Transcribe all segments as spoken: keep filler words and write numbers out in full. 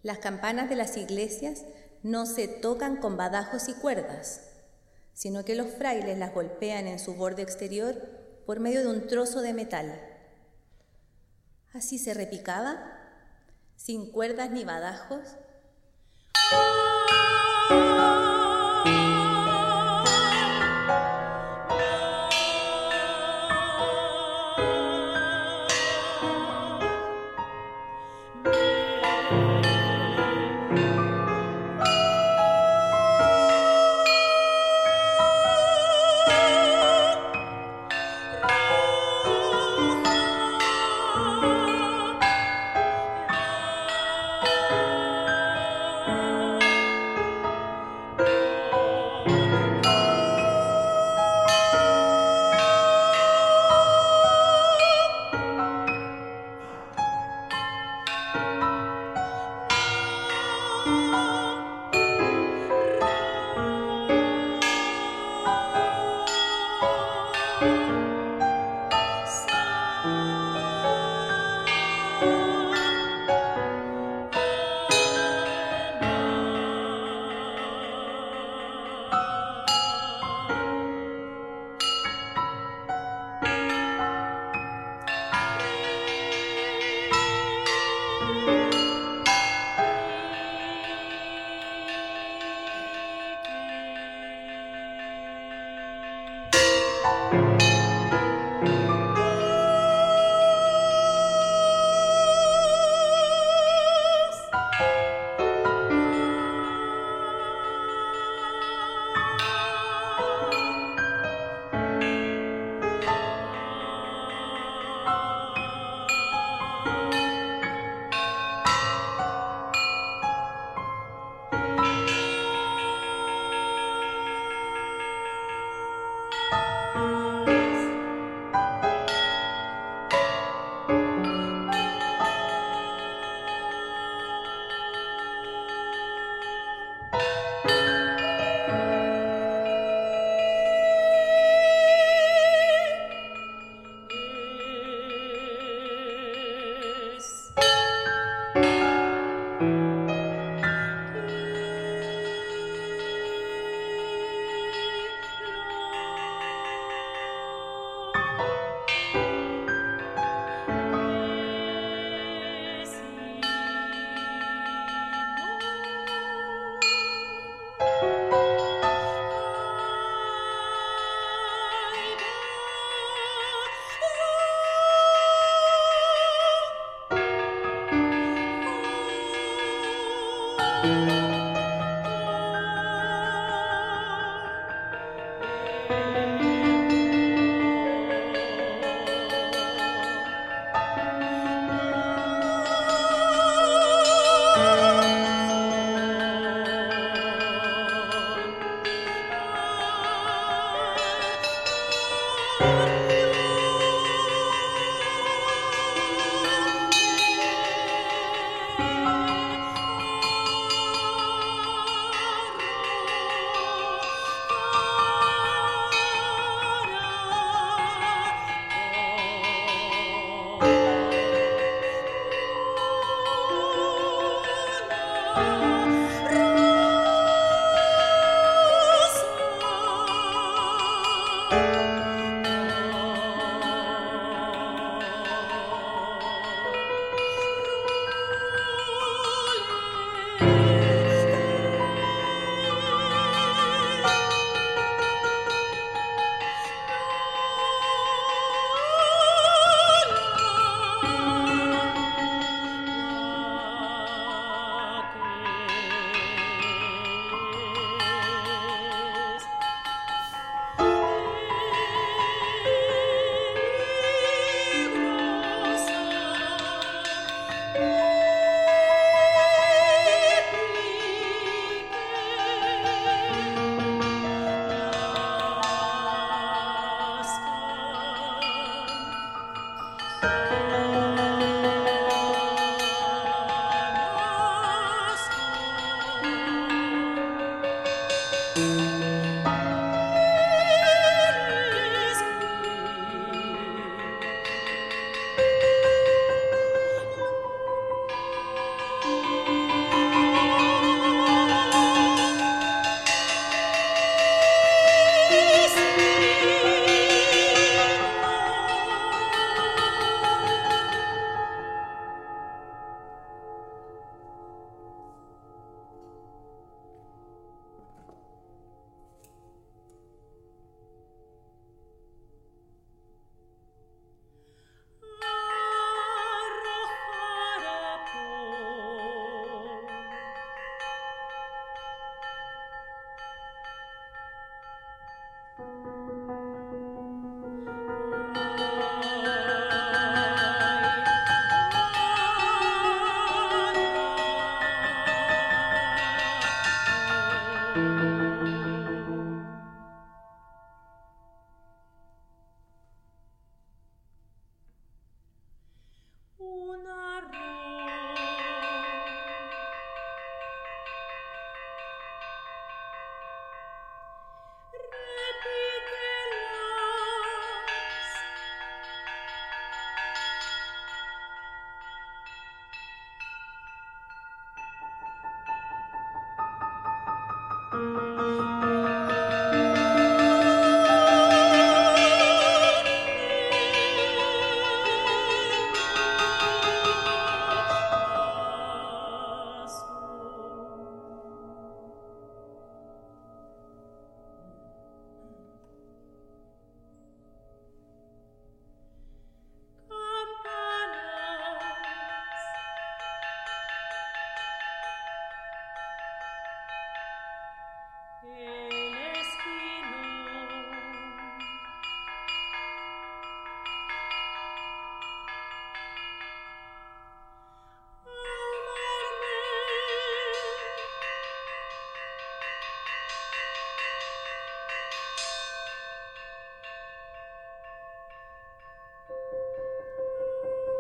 Las campanas de las iglesias no se tocan con badajos y cuerdas, sino que los frailes las golpean en su borde exterior por medio de un trozo de metal. Así se repicaba, sin cuerdas ni badajos.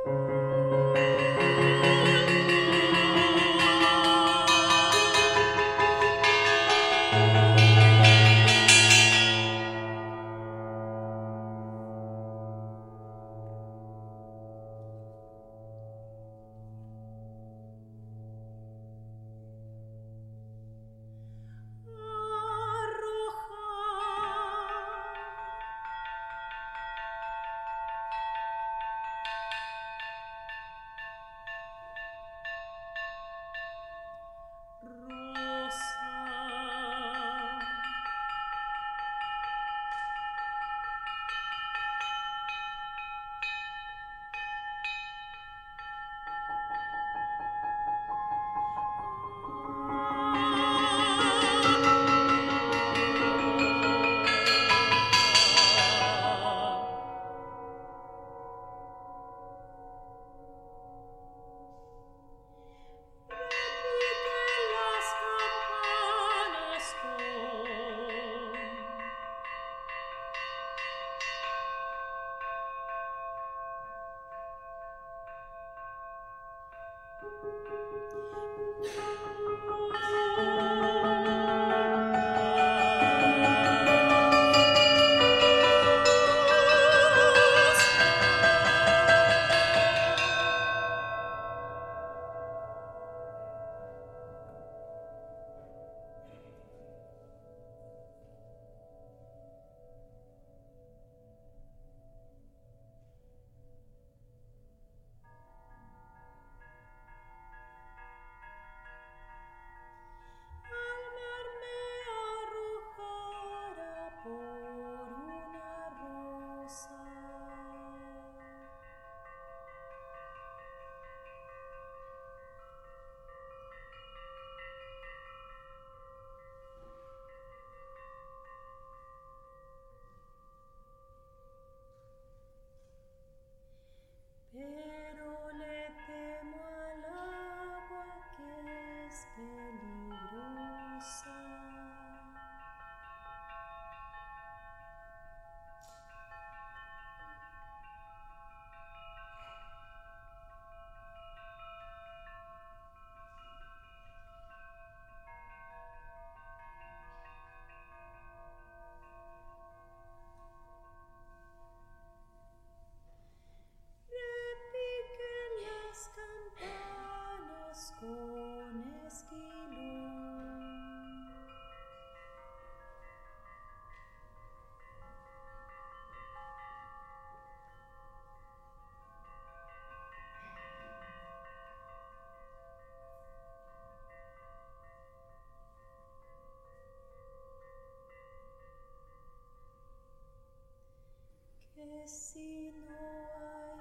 que si no hay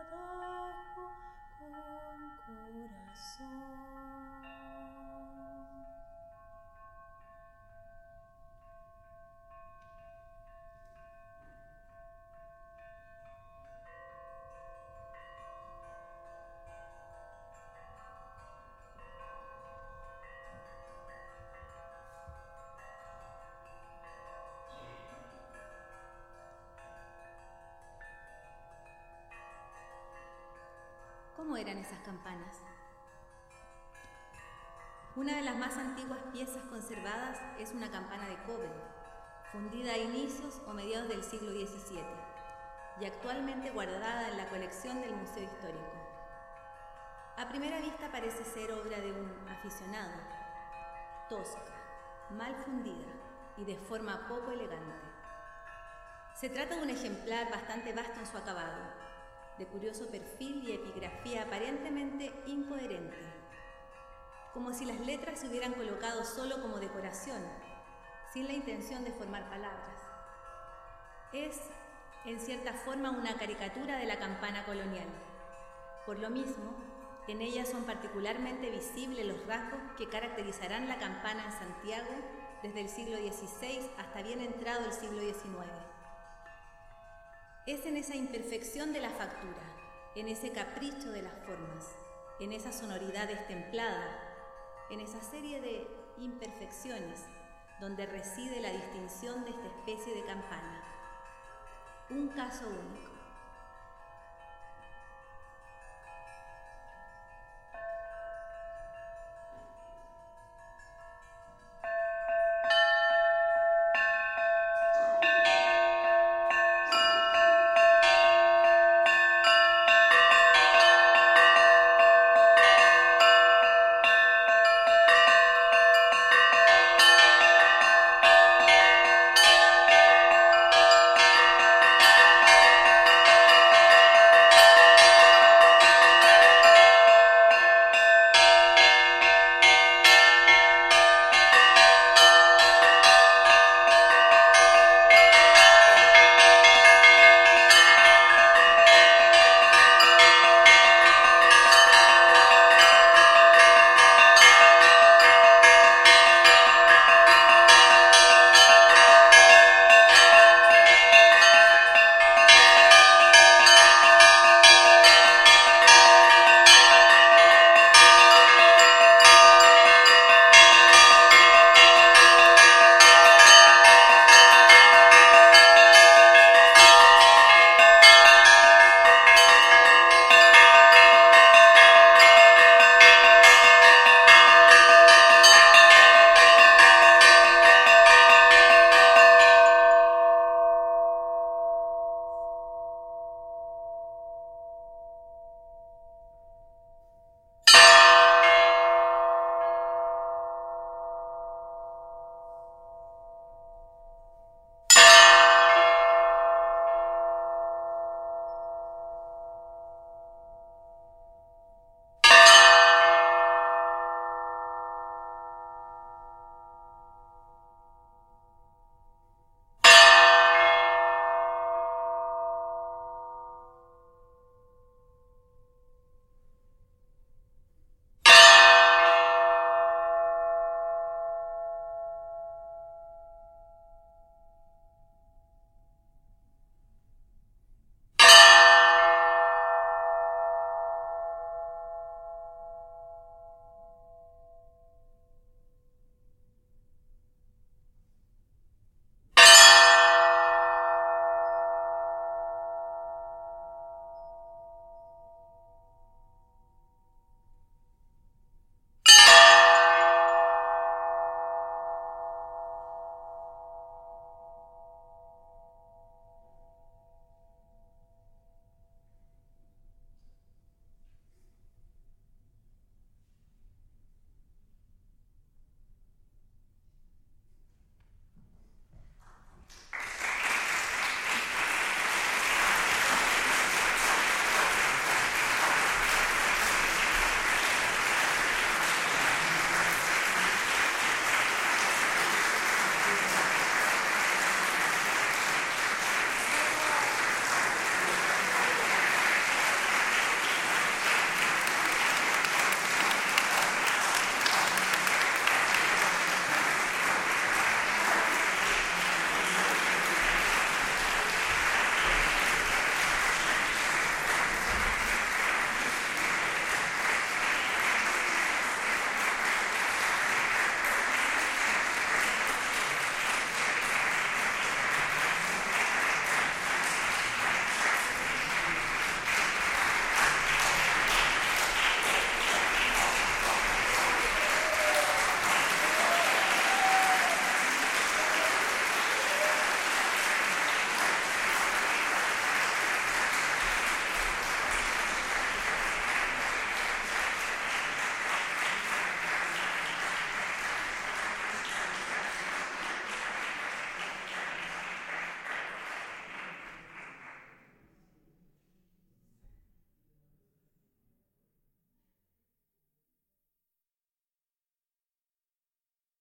badajo con corazón. ¿Cómo eran esas campanas? Una de las más antiguas piezas conservadas es una campana de cobre, fundida a inicios o mediados del siglo diecisiete y actualmente guardada en la colección del Museo Histórico. A primera vista parece ser obra de un aficionado, tosca, mal fundida y de forma poco elegante. Se trata de un ejemplar bastante vasto en su acabado, de curioso perfil y epigrafía aparentemente incoherente, como si las letras se hubieran colocado solo como decoración, sin la intención de formar palabras. Es, en cierta forma, una caricatura de la campana colonial. Por lo mismo, en ella son particularmente visibles los rasgos que caracterizarán la campana en Santiago desde el siglo dieciséis hasta bien entrado el siglo diecinueve. Es en esa imperfección de la factura, en ese capricho de las formas, en esa sonoridad destemplada, en esa serie de imperfecciones donde reside la distinción de esta especie de campana. Un caso único.